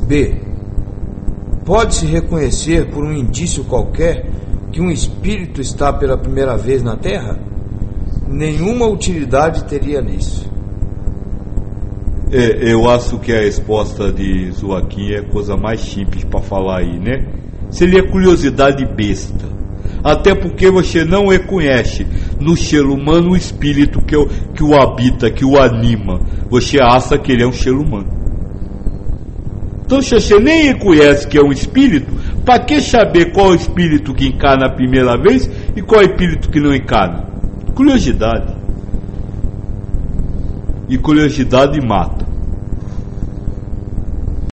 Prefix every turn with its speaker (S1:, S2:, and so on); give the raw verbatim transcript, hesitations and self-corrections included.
S1: B. Pode-se reconhecer por um indício qualquer que um espírito está pela primeira vez na Terra? Nenhuma utilidade teria nisso.
S2: É, eu acho que a resposta de Joaquim é a coisa mais simples para falar aí, né? Seria curiosidade besta. Até porque você não reconhece no ser humano o espírito que o, que o habita, que o anima. Você acha que ele é um ser humano. Então, se você nem reconhece que é um espírito, para que saber qual é o espírito que encarna a primeira vez e qual é o espírito que não encarna? Curiosidade. E curiosidade mata.